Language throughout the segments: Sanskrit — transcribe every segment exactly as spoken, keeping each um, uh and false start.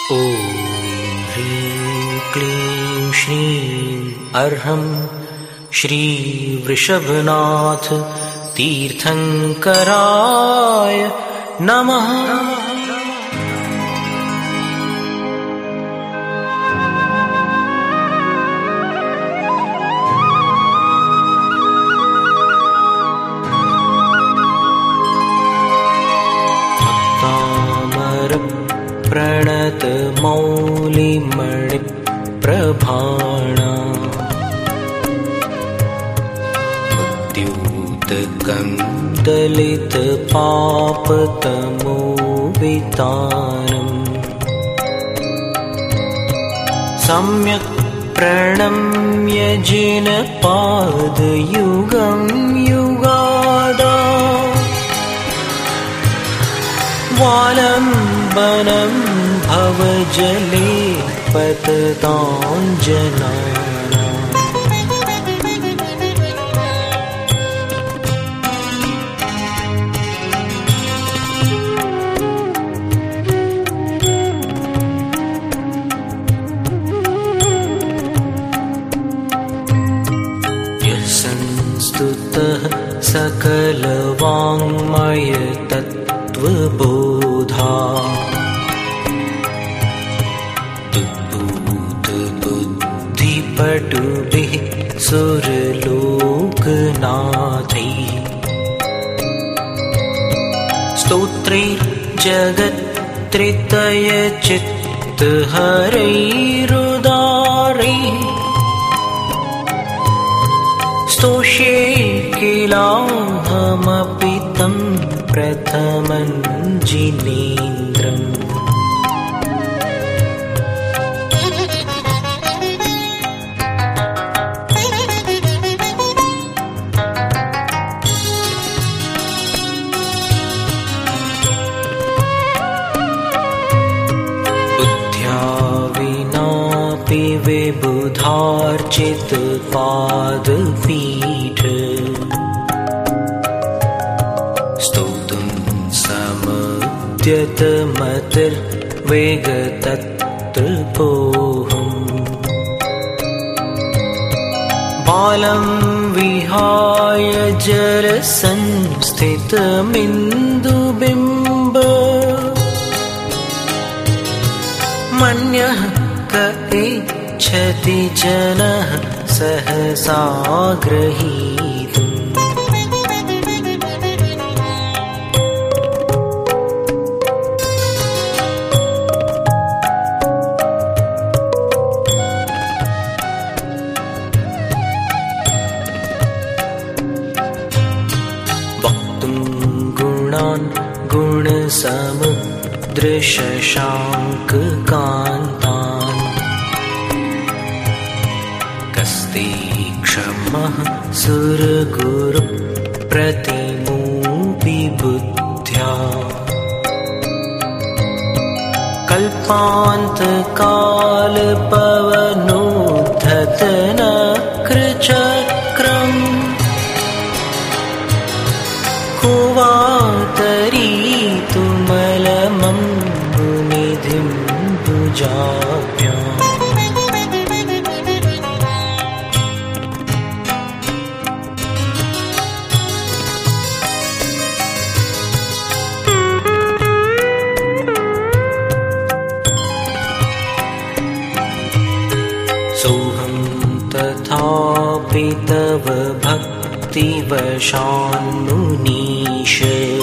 ॐ ह्रीं क्लीं श्रीं अर्हं श्रीवृषभनाथ तीर्थंकराय नमः। प्रणत मौलिमणि प्रभाणा उद्यूत कंदलित पापतमोवितानम् सम्यक् प्रणम्य जिनपादयुगं युगादा वालम्बनं भवजले पतताञ्जनानाम्। यः संस्तुतः सकलवाङ्मय तत्त्वबोधा पटुभिः सुरलोकनाथैः स्तोत्रैर्जगत्त्रितयचित्तहरैरुदारैः स्तोष्ये किलाहमपि तं प्रथमं जिनेन्द्रम्। विबुधार्चित पादपीठ स्तोतुं समुद्यतमतिर्वेगतत्तपोऽहम् बालं विहाय जलसंस्थितमिन्दुबिम्ब मन्यः क इच्छति जनः सहसा गृहीतुम्। वक्तुं गुणान् गुणसमुद्रशशाङ्ककान्तान् क्षमः सुरगुरुप्रतिमोऽपि बुद्ध्या कल्पान्तकालपवनोद्धतनक्रचक्रम् को वा तरीतुमलमं मुनिधिं भुजाभ्याम्। सोऽहं तथापि तव भक्तिवशान्मुनीश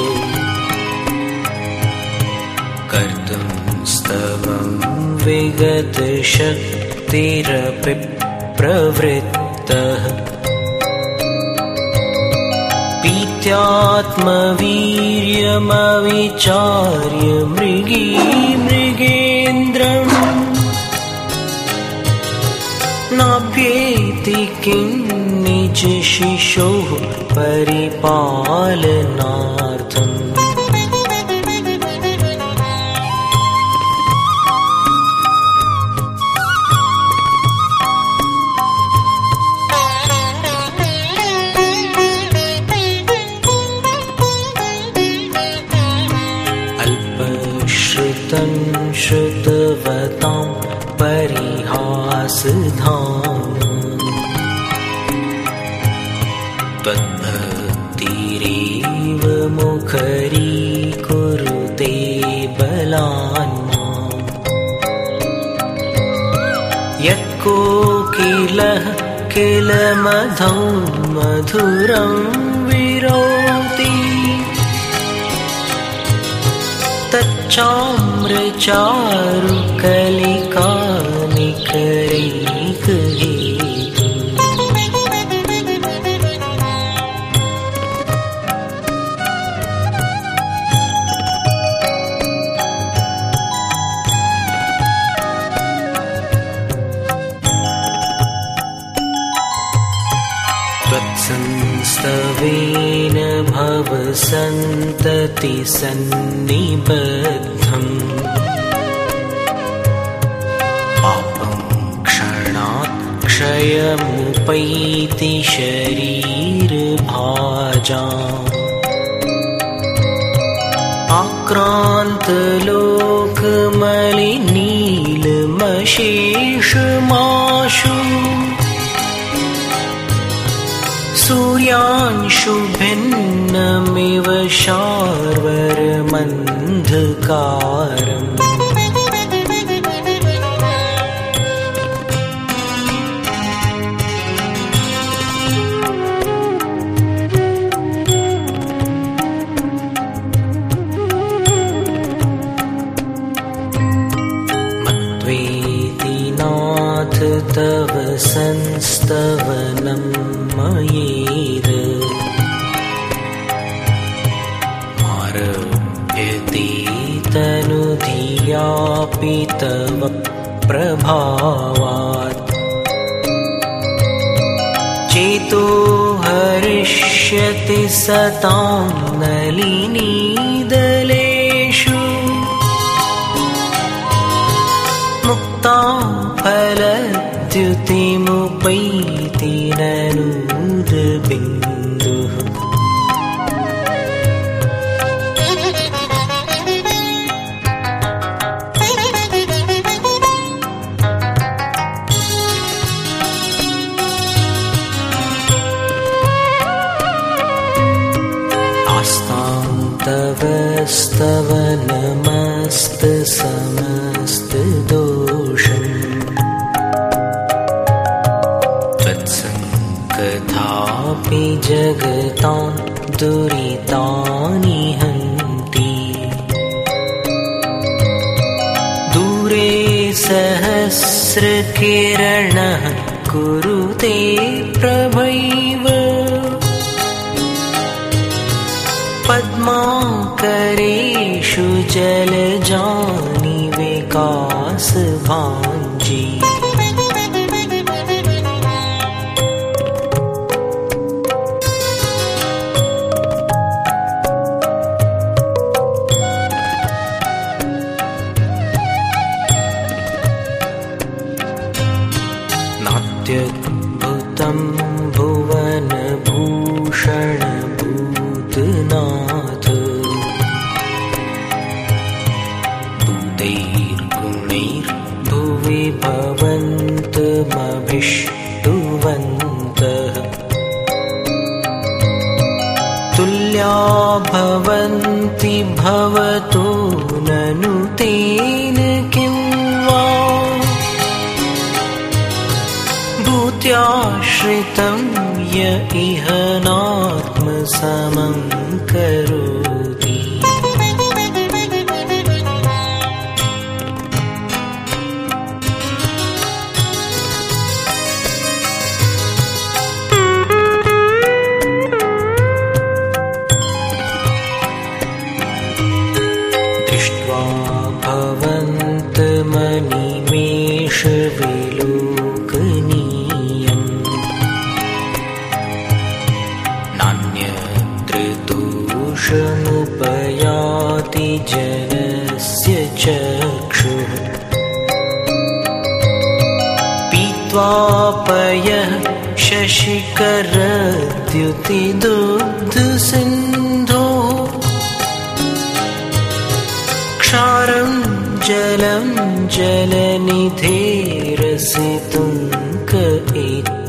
कर्तुं स्तवं विगतशक्तिरपि प्रवृत्तः पीत्यात्मवीर्यमविचार्य मृगी मृगेन्द्रम् नाभ्येति किं निजशिशोः परिपालनार्थम्। अल्पश्रुतं श्रुतवन्तः मुखरीकुरुते बलान्माम् यत्कोकिलः किल मधौ मधुरं विरोति तच्चाम्रचारुकलिकानिकरैकहेतुः त्वत्संस्तवेन भवसन्तति सन्निबद्धम् पापं क्षणात् क्षयमुपैति शरीरभाजाम् आक्रान्तलोकमलिनीलमशेषमाशु सूर्यांशु भिन्नमिव शार्वर्मन्धकारम् मत्वेति नाथ तव संस्तवनं मयेद मारभ्यते तनुधियापि तव प्रभावात् चेतो हरिष्यति सतां नलिनीदलेषु मुक्तां फलद्युतिमुपैति ननुदबिन्दुः आस्तां तव स्तवनमस्तसमस्तदोषम् त्वत्सङ्कथापि जगतां दुरितानि हन्ति दूरे सहस्रकिरणः कुरुते प्रभैव पद्माकरेषु जलजानि विकासभाञ्जी नात्यद्भुतं भुवनभूषणभूतनाथ भूतैर्गुणैर्भुवि भवन्तमभिष्टुवन्तः तुल्या भवन्ति भवतो ननु तेन किं वा भूत्याश्रितं य इह नात्मसमं करोति दृष्ट्वा भवन्तमनिमेषविलोकनीयम् नान्यत्र दोषमुपयाति जनस्य चक्षुः पीत्वापयः शशिकरद्युतिदुग्धसिन्धोः क्षारं जलं जलनिधेरसितुं क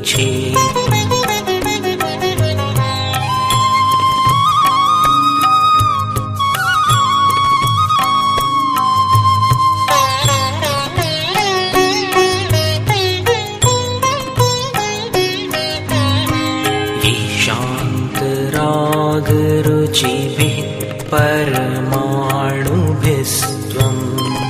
इच्छेत् रुचिभिः परमाणुभिस्त्वम्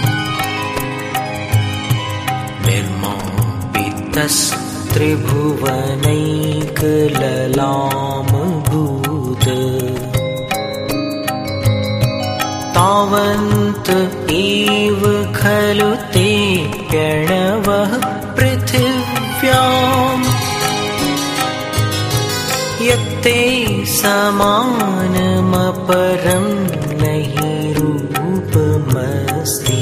निर्मापितस्त्रिभुवनैकललामभूत तावन्त एव खलु ते प्रणवः पृथिव्याम् यत्ते समानमपरं नहि रूपमस्ति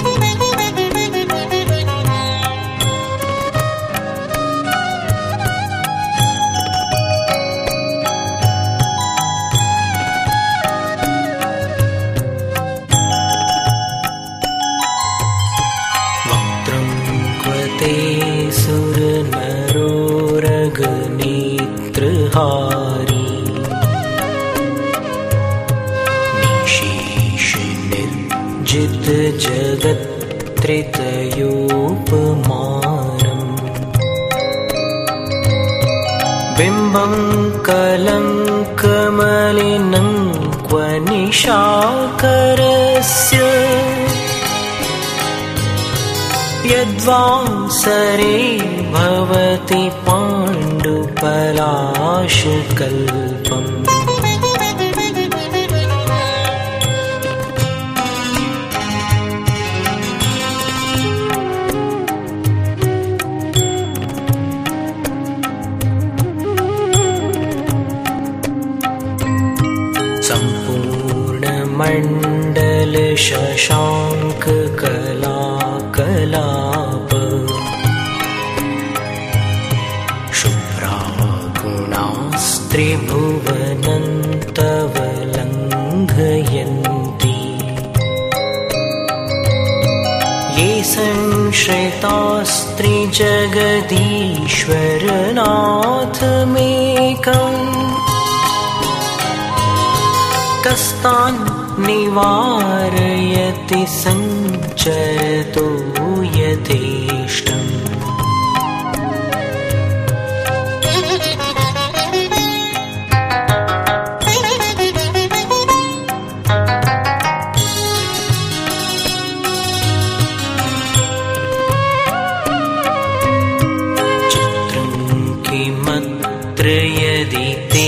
सुरनरोरगनेत्रहारी निशेषनिर्जितजगत्त्रितयोपमानम् बिम्बं कलङ्कमलिनं क्व निशाकरस्य यद्वासरे भवति पाण्डुपलाशकल्पम् सम्पूर्णमण्डलशशाङ्ककलाकलाप शुभ्रागुणास्त्रिभुवनन्तवलङ्घयन्ति ये संश्रितास्त्रिजगदीश्वरनाथमेकम् कस्तान् निवारयति सञ्चरतो यथेष्टम् चित्रं किमत्र यदि ते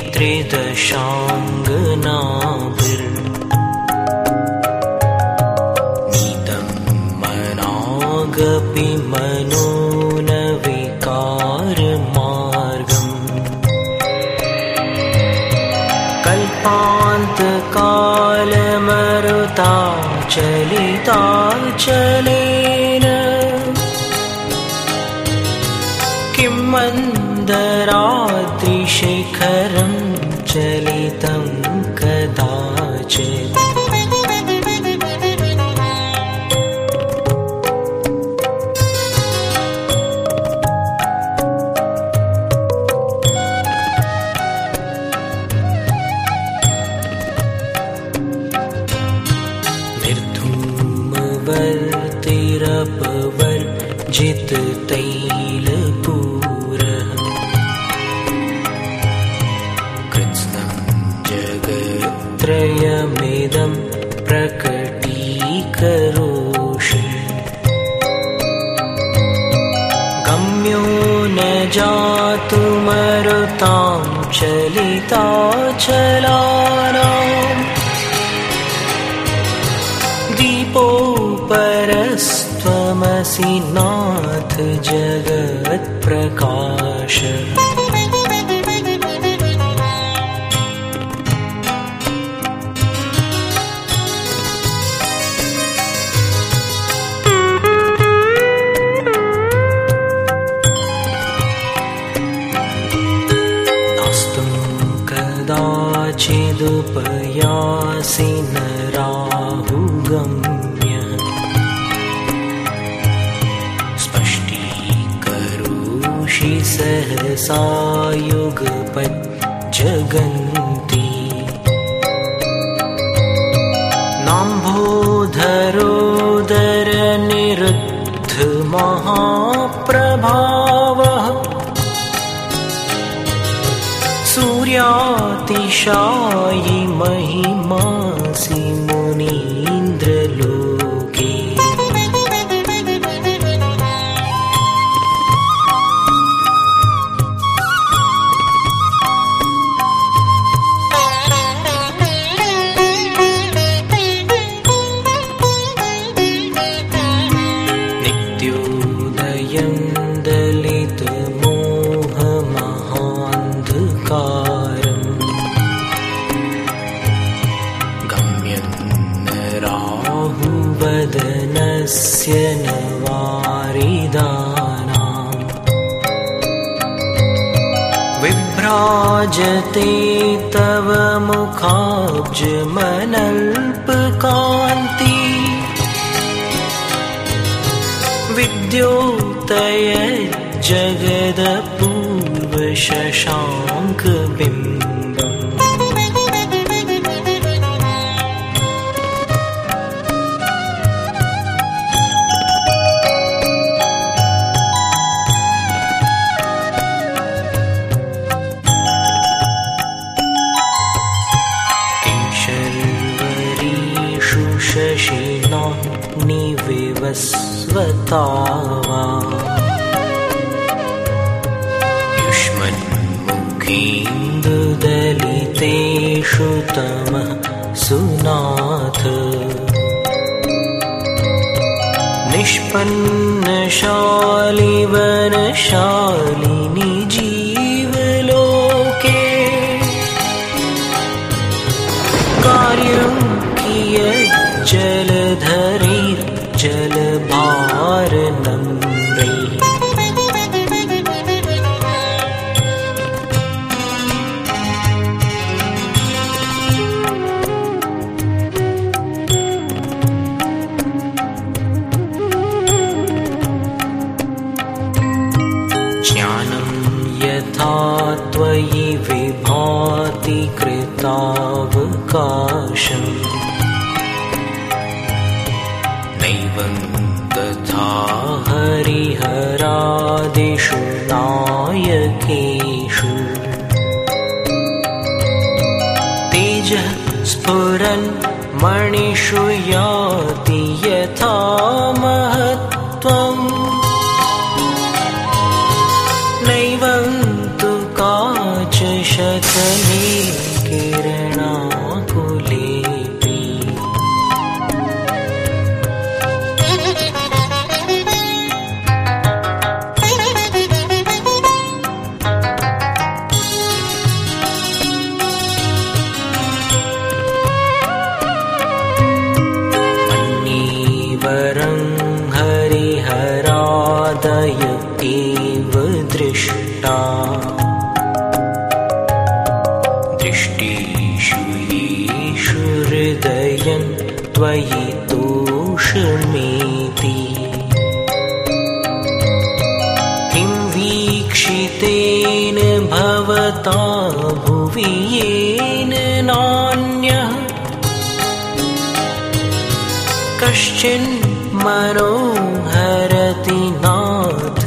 त्रिदशाङ्गनाभिर्नीतं मनागपि मनो न विकारमार्गम् कल्पान्तकालमरुताचलिताचलेन किं मन्दराद्रिशिखरं चलितं कदाचित् निर्धूमवर्तिरपवर्जिततैलपूरः कृत्स्नं जगत्त्रयमिदं प्रकटीकरोषि गम्यो न जातुमरुतां चलिताचलानाम् दीपोपरस्त्वमसि नाथ जगत्प्रकाश नास्तुं कदाचिदुपयासि न राहुगम्य स्पष्टीकरोषि सहसा युगपज्जगन्ति नाम्भोधरोदरनिरुद्धमहाप्रभावः सूर्यातिशयेन अतिशायि महिमासि मुनीन्द्रलोके नित्योदयं दलितमोहमहान्धकारम् गम्यन्न राहुवदनस्य न वारिदानाम् विभ्राजते तव मुखाब्जमनल्पकान्ति विद्योतयज्जगदपूर्वशशाङ्कबिम्बम् केशर्वरीषु शशिना निविवस्वता वा युष्मन्मुखीन्दुदलितेषु तमः सुनाथ निष्पन्नशालिवनशालिनि जीवलोके कार्यं कियज्जलधरैर्जलभारनम्रै ज्ञानं यथा त्वयि विभाति कृतावकाशम् नैवं तथा हरिहरादिषु नायकेषु तेजः स्फुरन् मणिषु याति यथा महत्त्वम् नैवं तु काचशतने किरणाकुलेऽपि मन्येवरं हरिहरादय एव दृष्टा दृष्टिषु येषु हृदयं त्वयि तोषमेति किं वीक्षितेन भवता भुवि येन नान्यः कश्चिन्मनोहरति नाथ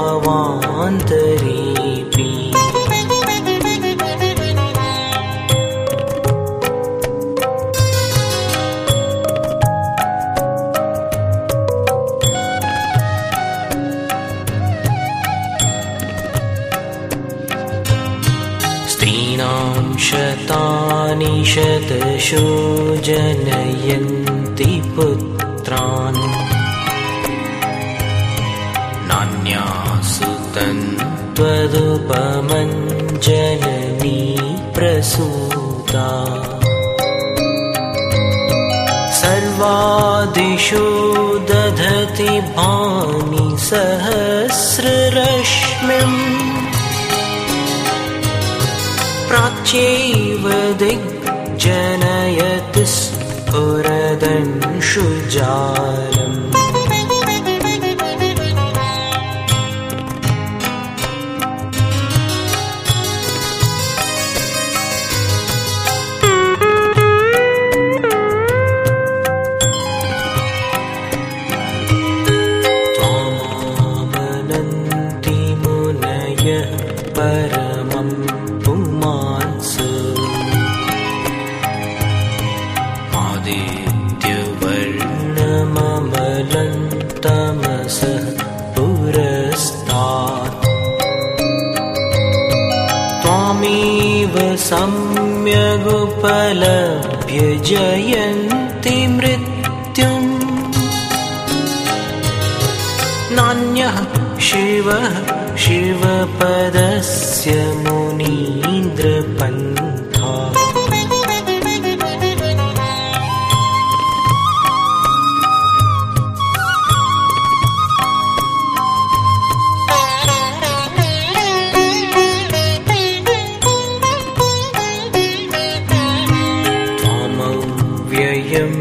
भवान्तरेऽपि स्त्रीणां शतानि शतशो जनयन्ति पुत्रान् नान्यासु तन्त्वदुपमं जननी प्रसूता सर्वादिशो दधति भानि सहस्ररश्मिम् प्राच्यैव दिग्जनयति स्फुरदंशुजालम् परमं पुमांस सम्यगुपलभ्य जयन्ति मृत्युम् नान्यः शिवः शिवपदस्य मुनीन्द्रपन्था त्वामव्ययं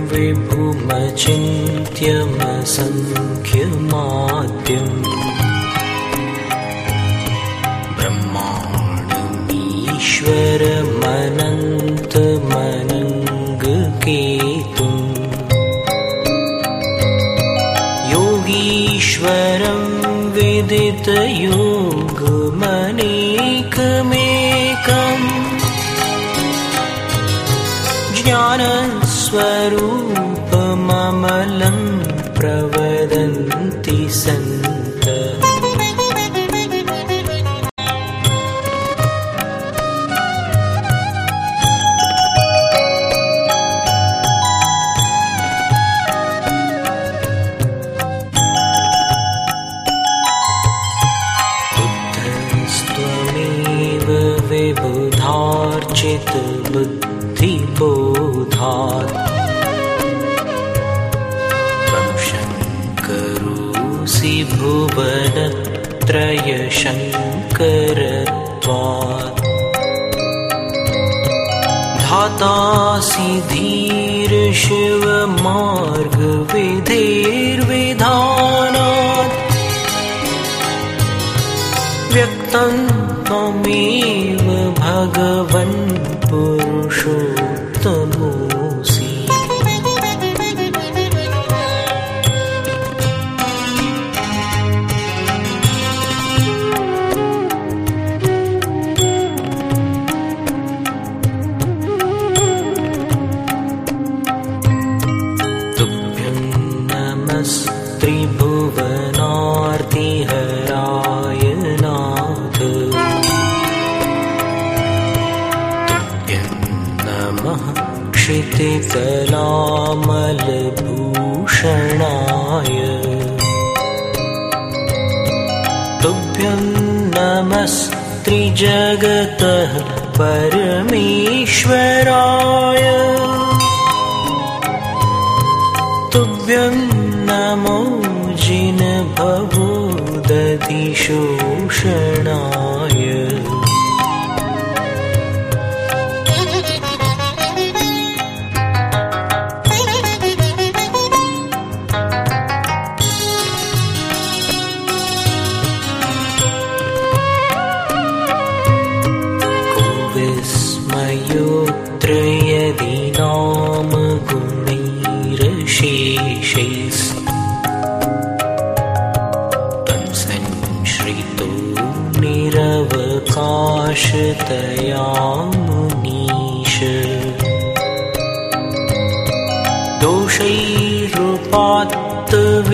विभुमचिन्त्यमसङ्ख्यमाद्यम् ब्रह्माण्डमीश्वरमनन्तमनङ्गकेतुम् योगीश्वरं विदितयोगमनेकमेकम् ज्ञानस्वरूपममलं प्रवदन्ति सन्तः बुद्धस्त्वमेव विबुधार्चितबुद्धिबोधात् शङ्करोऽसि भुवनत्रयशङ्करत्वात् धातासि धीरशिवमार्गविधेर्विधानात् व्यक्तं त्वमेव भगवन् पुरुषोत्तमोऽसि तुभ्यं नमस्त्रिभुवनार्तिहराय नाथ तुभ्यं नमः क्षितितलामलभूषणाय तुभ्यं नमस्त्रिजगतः परमेश्वराय तुभ्यं नमो जिनभवोदधिशोषणाय को विस्मयोऽत्र यदि नाम गुणैरशेषैस्तं संश्रितो निरवकाशतया मुनीश दोषैरुपात्त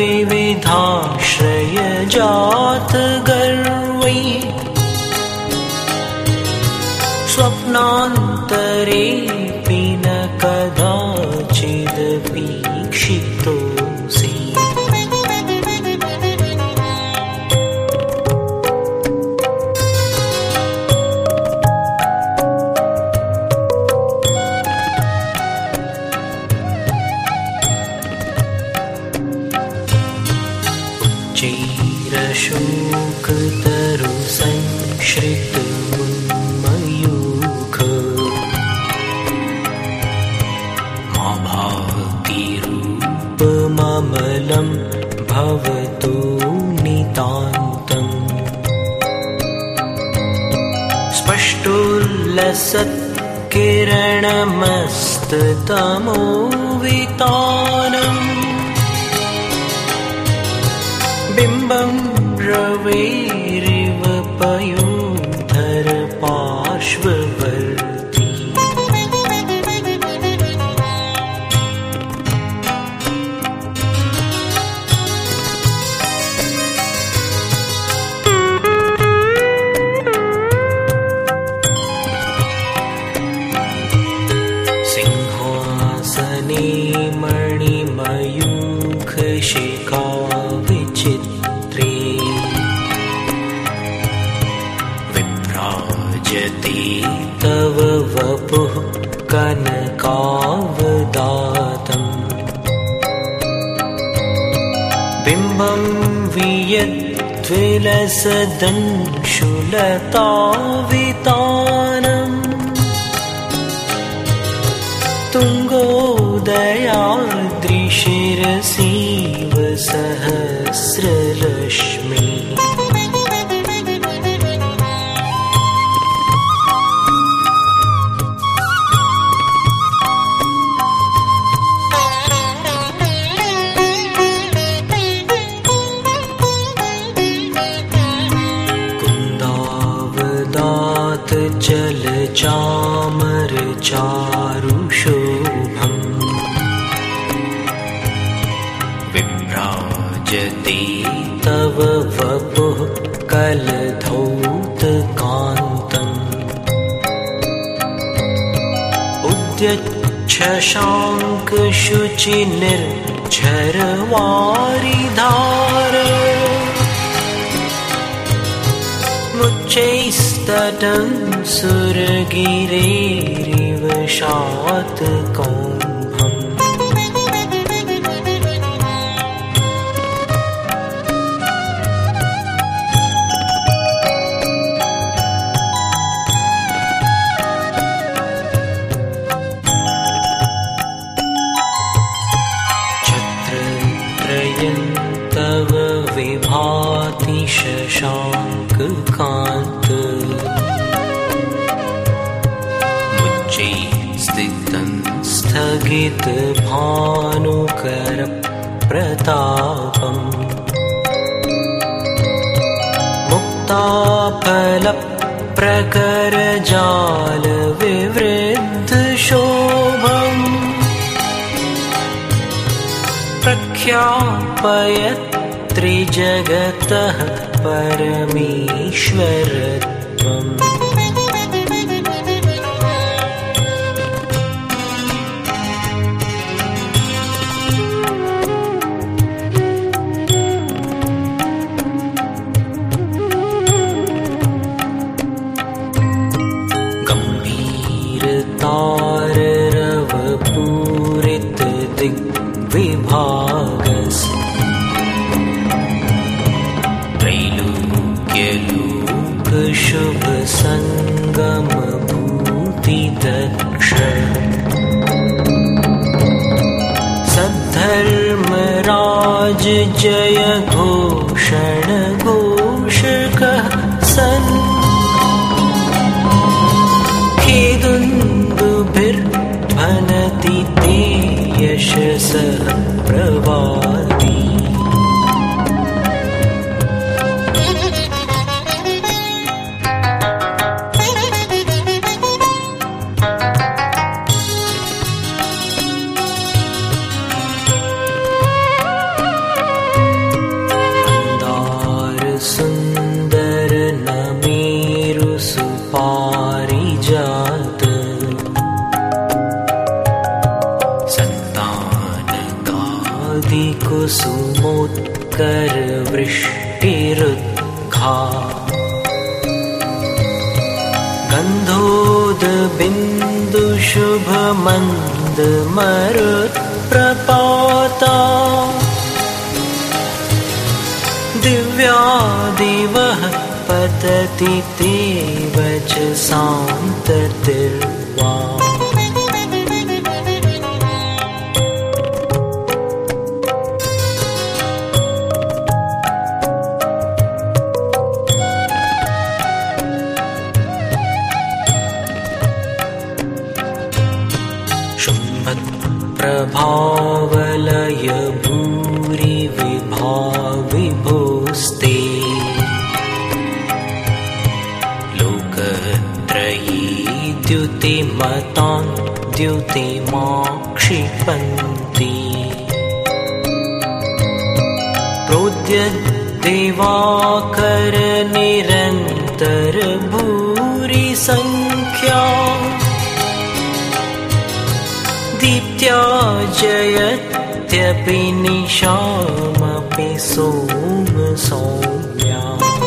विविधाश्रयजात गर्वै स्वप्नान्तरेऽपि न कदाचिदपीक्षितोऽसि चैरशोकतरुसंश्रितमुन्मयूख मा भातिरूपममलं भवतो नितान्तम् स्पष्टोल्लसत्किरणमस्ततमोवितानम् बिम्बं रवेरिव पयोधर पार्श्ववर्ती स्तने मणिमयूखशिखा विचित्रे विभ्राजते तव वपुः कनकावदातम् बिम्बं वियद्विलसदंशुलतावितानम् तुङ्गोदयाद्रिशिरसीव सहस्ररश्मि चलचामर चारुशोभम् विभ्राजते तव वपुः कलधौतकान्तम् उद्यच्छशाङ्कशुचिनिर्झरवारिधार मुच्चैस्तटं सुरगिरेरिव शातकौम्भम् छत्रत्रयं तव विभाति शशाङ्ककान्त स्थितं स्थगितभानुकरप्रतापम् मुक्ताफलप्रकरजालविवृद्धशोभम् प्रख्यापयत्रिजगतः परमेश्वरत्वम् विभागस त्रैलोक्यलोक शुभ संगम भूति दक्ष सद्धर्मराज जय घोषण घोषकः सन् खेदुन्दुभिर्ध्वनति ते यशसः प्रवादी मंदार सुंदर नमेरु सुपारिजात कुसुमोत्कर वृष्टिरुद्घा गन्धोदबिन्दु शुभमन्द मरुत्प्रपाता दिव्यादिवः पतति ते वचसान्ततिर्वा प्रभावलय भूरि विभाविभोस्ते लोकत्रयी द्युतिमतान् द्युतिमाक्षिपन्ति प्रोद्यद्दिवाकर निरन्तर भूरि संख्या दीप्त्या जयत्यपि निशामपि सोम सौम्या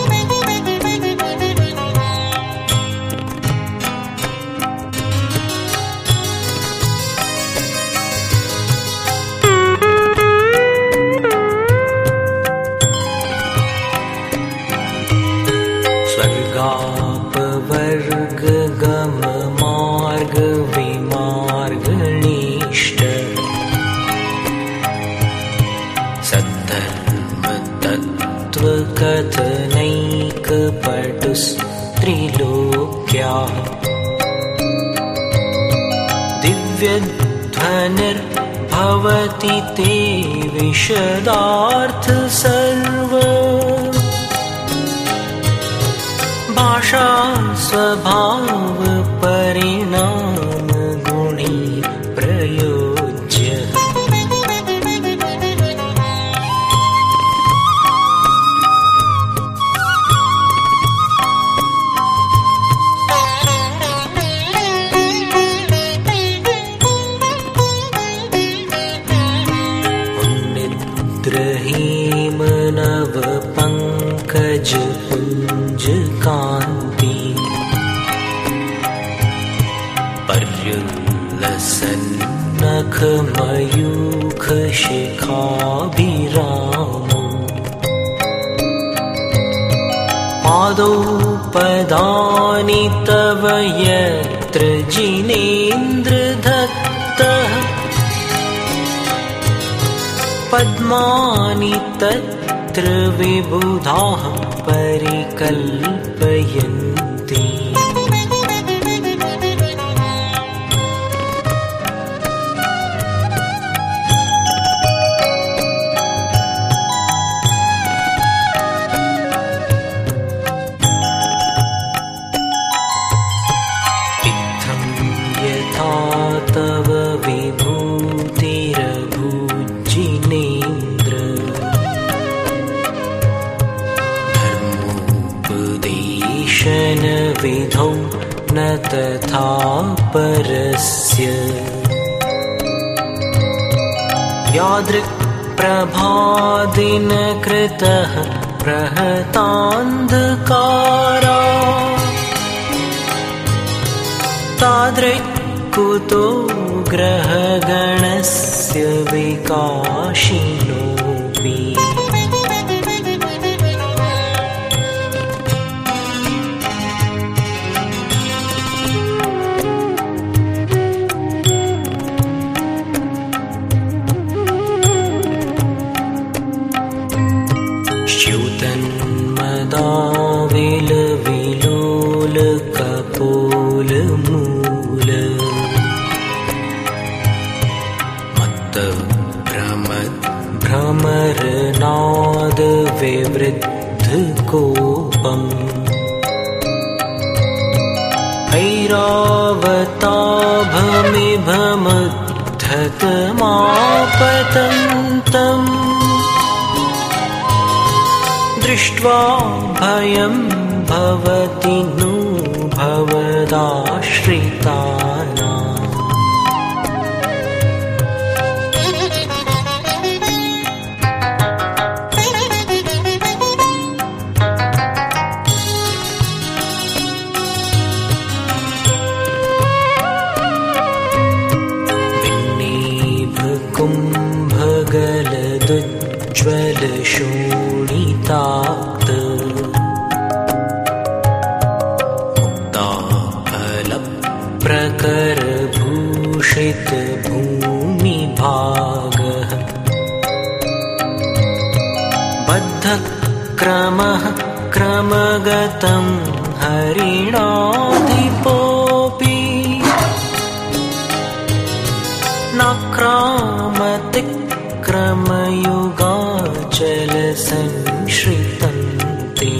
स्वर्गापवर्ग गम मार्ग विमार्गणीष्ट सद्धर्म तत्व कथनैक पटुस्त्रिलोक्या दिव्यध्वनिर्भवति ते विशदार्थ सर्व भाषा स्वभाव परिणाम गुणी प्रयोज्य उन्निद्रहीम नव पंकज पुंज कांति पर्युल्लसन्नख मयूख शिखाभिरामो पादौ पदानि तव यत्र जिनेन्द्र दत्तः पद्मानि तत्र विबुधाः परिकल्पयन्ति इत्थं यथा तव विभूतिरभूजिनेन्द्र विधौ न तथा परस्य यादृक् प्रभादिनकृतः प्रहतान्धकारा तादृक् कुतो ग्रहगणस्य विकाशिनोऽपि च्युतन्मदाविल विलोल कपोल मूल मत्त भ्रमत् भ्रमरनाद विवृद्ध कोपम् ऐरावताभमिभमद्धतमापतन्तम् दृष्ट्वा भयं भवति नु भवदाश्रितानाम् कुम्भगलदुज्ज्वलशोणिताक्त मुक्ताफलप्रकरभूषित भूमिभागः बद्धक्रमः क्रमगतं हरिणाधिपोऽपि नाक्रामतिक्रमयुगाचलसंश्रितन्ते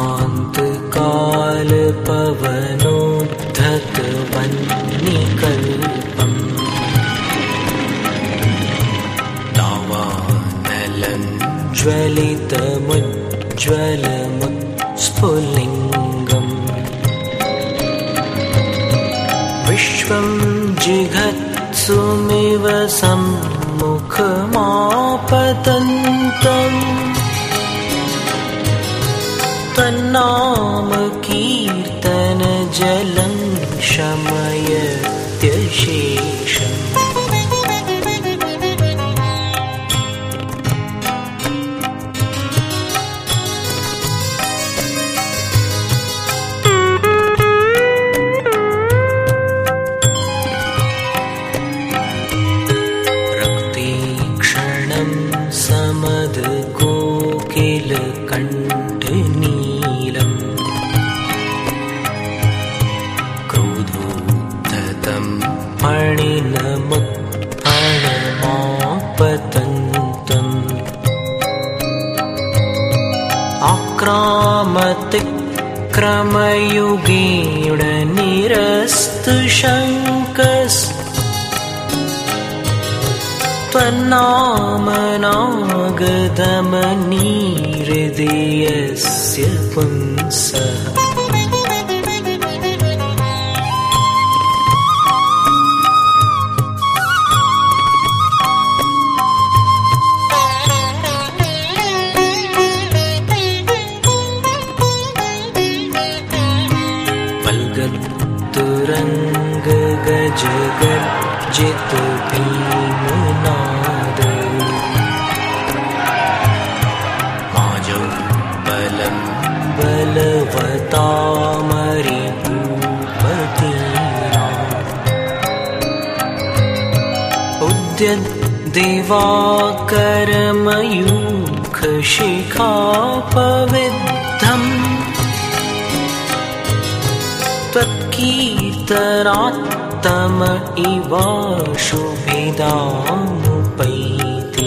कल्पान्तकालपवनोद्धत वह्निकल्प ज्वलितमुज्ज्वलमुत्स्फुलिङ्गम् विश्वं जिघत्सुमिव सम्मुखमापतन्तम् तन्नाम कीर्तनजलं शमयत्यशेषम् समदकोकिलकण्ठनीलम् क्रोधोद्धतं फणिनमुत्फणमापतन्तम् आक्रामतिक्रमयुगेण निरस्तशङ्कस् त्वन्नामनागदमनीहृदयस्य पुंसः पल्गत्तुरङ्गगजगर्जितभीमनाद माजौ बलं बलवतामरिभूपतीना उद्यद्दिवाकरमयूखशिखापविद्धम् त्वत्कीर्तनात्तम इवाशुभिदामुपैति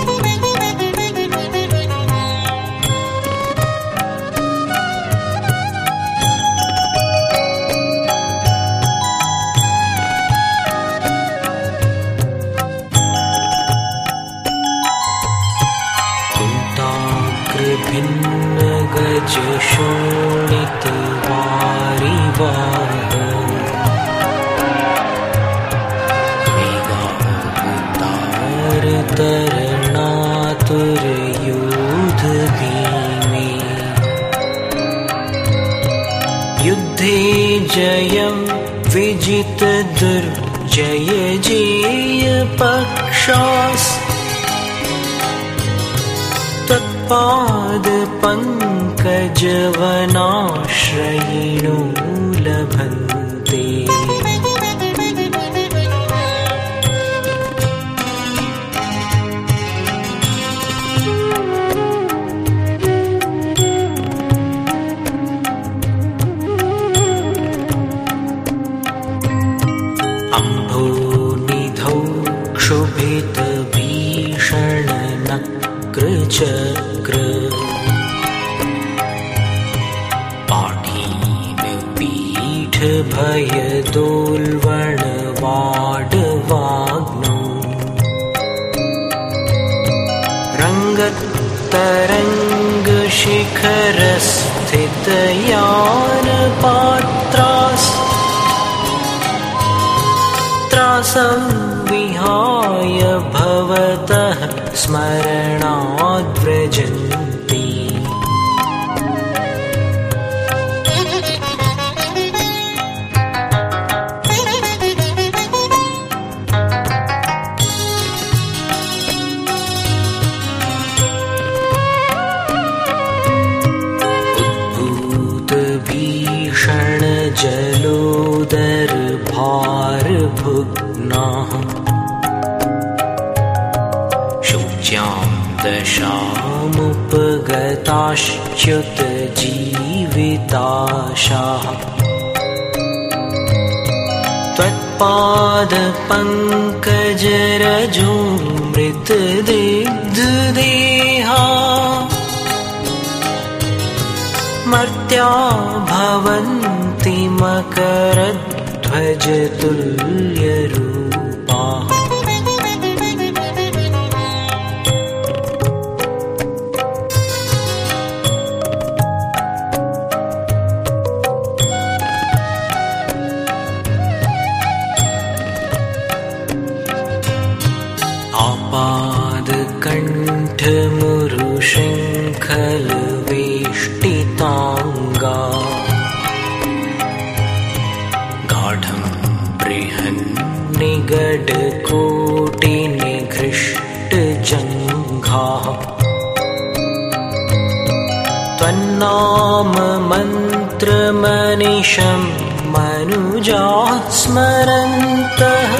कुन्ताग्रभिन्नगजशोणितवारिवाह तरणातुरयोधभीमे युद्धे जयं विजितदुर्जय जेयपक्षास् त्वत्पादपङ्कजवनाश्रयिणो लभन्ते अम्भोनिधौ क्षुभितभीषणनक्रचक्र पाठीनपीठभयदोल्वणवाडवाग्नौ रङ्गतरङ्गशिखरस्थितयानपात्रास् संविहाय भवतः स्मरणाद्व्रजन्ति उद्भूतभीषणजलोदरभारभुग्नाः शोच्यां दशामुपगताश्च्युतजीविताशाः त्वत्पादपङ्कजरजो मृतदिग्धदेहा मर्त्या भवन्ति मकरध्वजतुल्यरूपाः बृहन्निगडकोटिनिघृष्टजङ्घाः त्वन्नाम मन्त्रमनिशं मनुजाः स्मरन्तः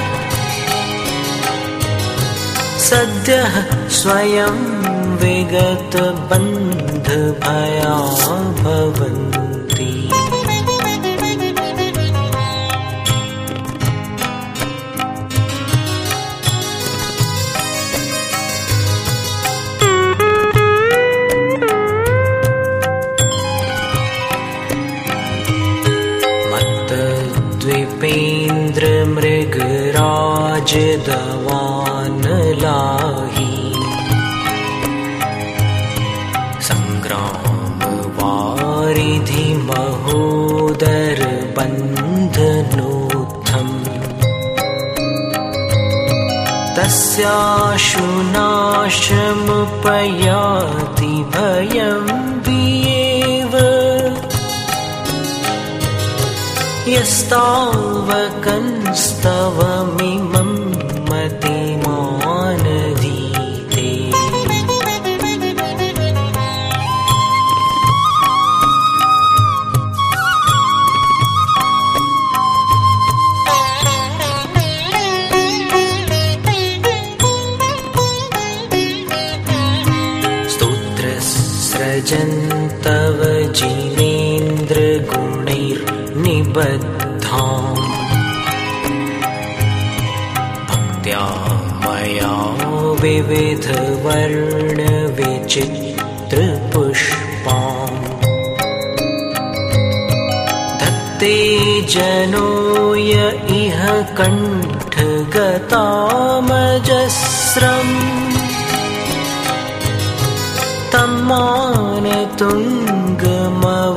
सद्यः स्वयं विगतबन्धभया भवन्ति। मत्तद्विपेन्द्रमृगराजदवानलाही सङ्ग्रामवारिधिमहोदरबन्धनोत्थम् तस्याशुनाशमुपयाति भयं वियेव यस्तावकंस्तवमिमं मतिमानधीते। स्तोत्रस्रजन्तव जिनेन्द्रगुणैर्निबद्धाम् भक्त्या मया विविधवर्णविचित्रपुष्पाम् धत्ते जनो य इह कण्ठगतामजस्रम् तं मानतुङ्गमवलम्ब्य